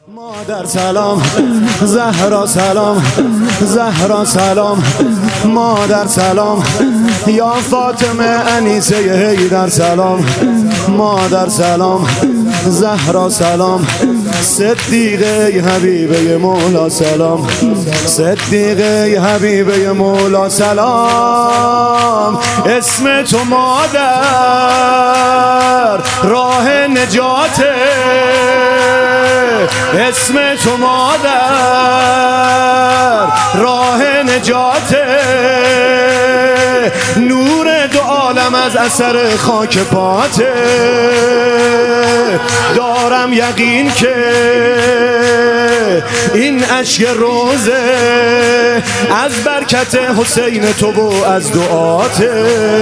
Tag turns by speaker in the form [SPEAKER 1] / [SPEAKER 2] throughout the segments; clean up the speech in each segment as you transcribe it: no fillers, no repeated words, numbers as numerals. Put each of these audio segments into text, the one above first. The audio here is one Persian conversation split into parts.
[SPEAKER 1] مادر سلام، زهرا سلام، زهرا سلام، مادر سلام، یا فاطمه انیسه حیدر سلام، مادر سلام، زهرا سلام، صدیقه حبیبه مولا سلام، صدیقه حبیبه مولا سلام. اسم تو مادر راه نجاته، اسم تو مادر راه نجاته، نور دو عالم از اثر خاک پاته. دارم یقین که این اشک روزه از برکت حسین تو و از دعاته،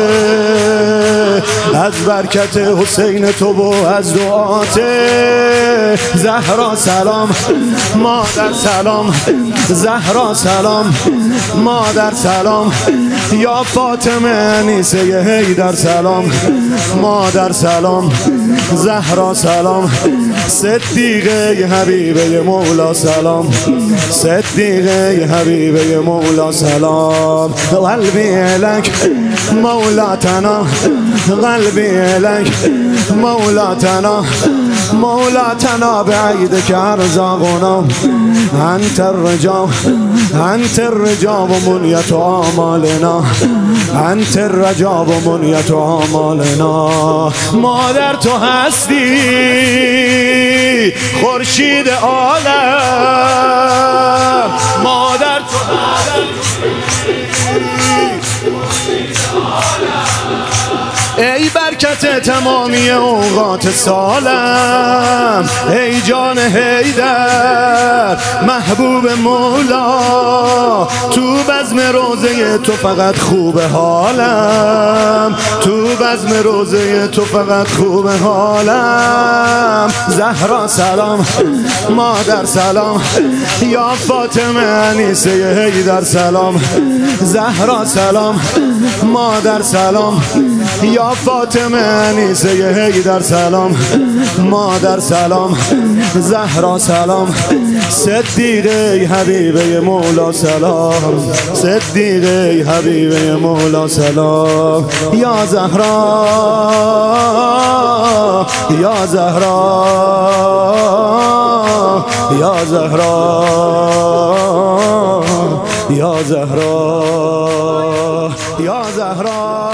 [SPEAKER 1] از برکت حسین تو و از دعاته. زهرا سلام، مادر سلام، زهرا سلام، مادر سلام، یا فاطمه انیسه حیدر سلام، مادر سلام، زهرا سلام، صدیقه حبیبه مولا سلام، صدیقه حبیبه مولا سلام. قلبی الک مولاتنا، قلبی الک مولاتنا، مولاتنا بعيدك ارزاقنا، انت الرجاء، انت الرجاء ومنية آمالنا، انت الرجاء ومنية آمالنا. مادر تو هستی خورشید عالم، مادر تو ای برکت تمامی اوقات سالم، ای جان حیدر محبوب مولا، تو بزم روزه تو فقط خوب حالم، تو بزم روزه تو فقط خوب حالم. زهرا سلام، مادر سلام، یا فاطمه انیسه حیدر سلام، زهرا سلام، مادر سلام، یا فاطمه انیسه حیدر سلام، مادر سلام، زهرا سلام، صدیقه حبیبه مولا سلام، صدیقه حبیبه مولا سلام. یا زهرا، یا زهرا، یا زهرا، یا زهرا، یا زهرا.